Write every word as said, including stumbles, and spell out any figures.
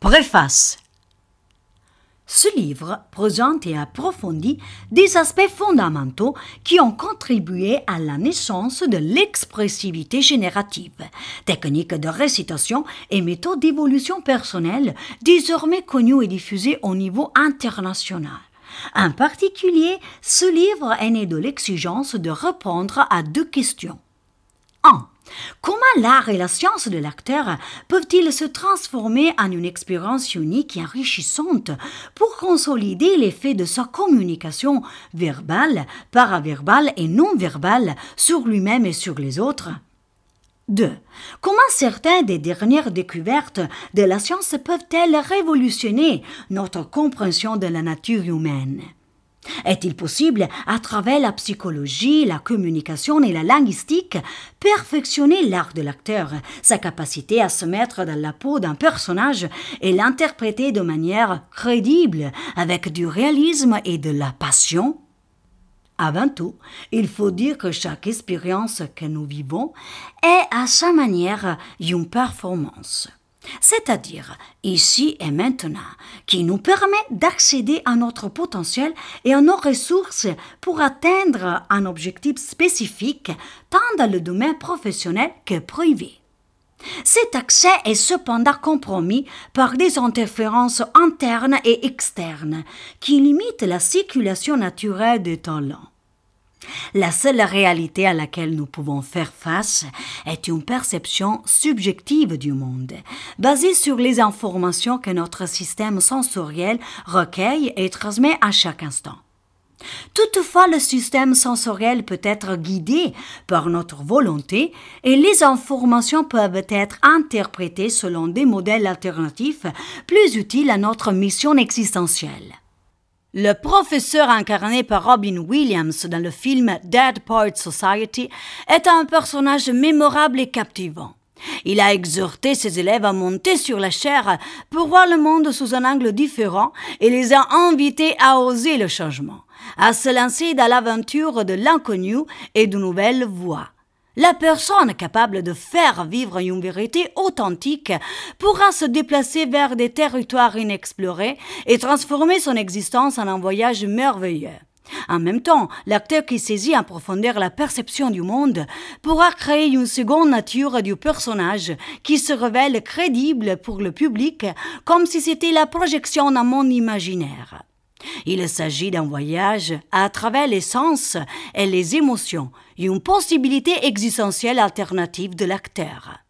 Préface. Ce livre présente et approfondit des aspects fondamentaux qui ont contribué à la naissance de l'expressivité générative, technique de récitation et méthode d'évolution personnelle désormais connue et diffusée au niveau international. En particulier, ce livre est né de l'exigence de répondre à deux questions. un. Comment l'art et la science de l'acteur peuvent-ils se transformer en une expérience unique et enrichissante pour consolider l'effet de sa communication verbale, paraverbale et non-verbale sur lui-même et sur les autres? deux. Comment certaines des dernières découvertes de la science peuvent-elles révolutionner notre compréhension de la nature humaine? Est-il possible, à travers la psychologie, la communication et la linguistique, perfectionner l'art de l'acteur, sa capacité à se mettre dans la peau d'un personnage et l'interpréter de manière crédible, avec du réalisme et de la passion? Avant tout, il faut dire que chaque expérience que nous vivons est à sa manière une performance. C'est-à-dire, ici et maintenant, qui nous permet d'accéder à notre potentiel et à nos ressources pour atteindre un objectif spécifique, tant dans le domaine professionnel que privé. Cet accès est cependant compromis par des interférences internes et externes qui limitent la circulation naturelle des talents. La seule réalité à laquelle nous pouvons faire face est une perception subjective du monde, basée sur les informations que notre système sensoriel recueille et transmet à chaque instant. Toutefois, le système sensoriel peut être guidé par notre volonté et les informations peuvent être interprétées selon des modèles alternatifs plus utiles à notre mission existentielle. Le professeur incarné par Robin Williams dans le film Dead Poets Society est un personnage mémorable et captivant. Il a exhorté ses élèves à monter sur la chaire pour voir le monde sous un angle différent et les a invités à oser le changement, à se lancer dans l'aventure de l'inconnu et de nouvelles voies. La personne capable de faire vivre une vérité authentique pourra se déplacer vers des territoires inexplorés et transformer son existence en un voyage merveilleux. En même temps, l'acteur qui saisit en profondeur la perception du monde pourra créer une seconde nature du personnage qui se révèle crédible pour le public comme si c'était la projection d'un monde imaginaire. Il s'agit d'un voyage à travers les sens et les émotions, une possibilité existentielle alternative de l'acteur.